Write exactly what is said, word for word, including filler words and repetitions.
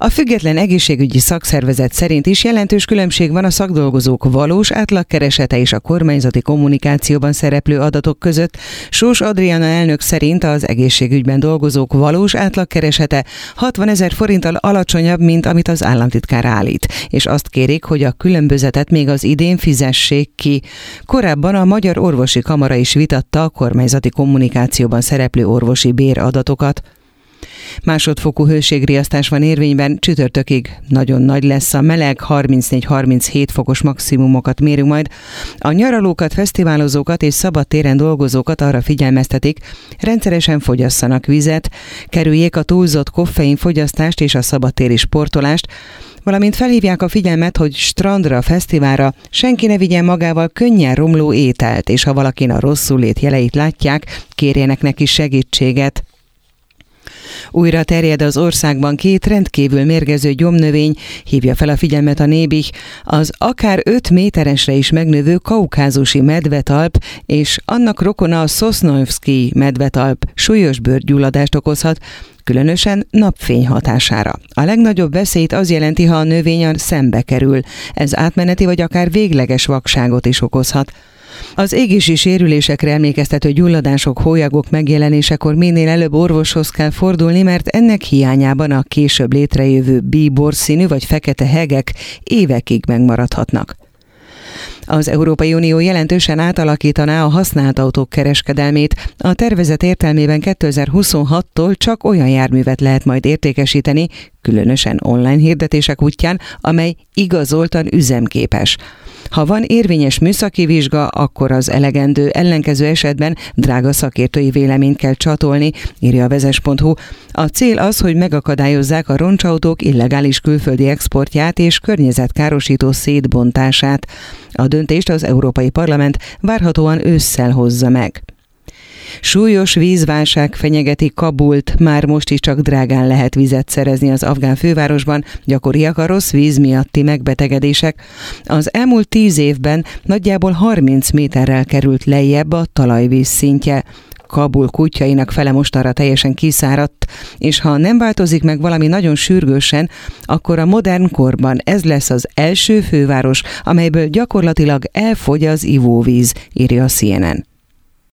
A független egészségügyi szakszervezet szerint is jelentős különbség van a szakdolgozók valós átlagkeresete és a kormányzati kommunikációban szereplő adatok között. Sós Adriana elnök szerint az egészségügyben dolgozók valós átlagkeresete hatvanezer forinttal alacsonyabb, mint amit az államtitkár állít, és azt kérik, hogy a különbözetet még az idén fizessék ki. Korábban a Magyar Orvosi Kamara is vitatta a kormányzati kommunikációban szereplő orvosi béradatokat. Másodfokú hőségriasztás van érvényben, csütörtökig nagyon nagy lesz a meleg, harmincnégy-harminchét fokos maximumokat mérünk majd. A nyaralókat, fesztiválozókat és szabadtéren dolgozókat arra figyelmeztetik, rendszeresen fogyasszanak vizet, kerüljék a túlzott koffeinfogyasztást és a szabadtéri sportolást, valamint felhívják a figyelmet, hogy strandra, fesztiválra senki ne vigyen magával könnyen romló ételt, és ha valakin a rosszulét jeleit látják, kérjenek neki segítséget. Újra terjed az országban két rendkívül mérgező gyomnövény, hívja fel a figyelmet a Nébih, az akár öt méteresre is megnövő kaukázusi medvetalp és annak rokona a Szosznojevszkij medvetalp súlyos bőrgyulladást okozhat, különösen napfény hatására. A legnagyobb veszélyt az jelenti, ha a növény a szembe kerül. Ez átmeneti vagy akár végleges vakságot is okozhat. Az égési sérülésekre emlékeztető gyulladások, hólyagok megjelenésekor minél előbb orvoshoz kell fordulni, mert ennek hiányában a később létrejövő bíborszínű vagy fekete hegek évekig megmaradhatnak. Az Európai Unió jelentősen átalakítaná a használt autók kereskedelmét. A tervezet értelmében kétezer-huszonhattól csak olyan járművet lehet majd értékesíteni, különösen online hirdetések útján, amely igazoltan üzemképes. Ha van érvényes műszaki vizsga, akkor az elegendő, ellenkező esetben drága szakértői véleményt kell csatolni, írja a vezes pont hu. A cél az, hogy megakadályozzák a roncsautók illegális külföldi exportját és környezetkárosító szétbontását. A döntést az Európai Parlament várhatóan ősszel hozza meg. Súlyos vízválság fenyegeti Kabult, már most is csak drágán lehet vizet szerezni az afgán fővárosban, gyakoriak a rossz víz miatti megbetegedések. Az elmúlt tíz évben nagyjából harminc méterrel került lejjebb a talajvíz szintje. Kabul kutyainak fele mostanra teljesen kiszáradt, és ha nem változik meg valami nagyon sürgősen, akkor a modern korban ez lesz az első főváros, amelyből gyakorlatilag elfogy az ivóvíz, írja a C N N.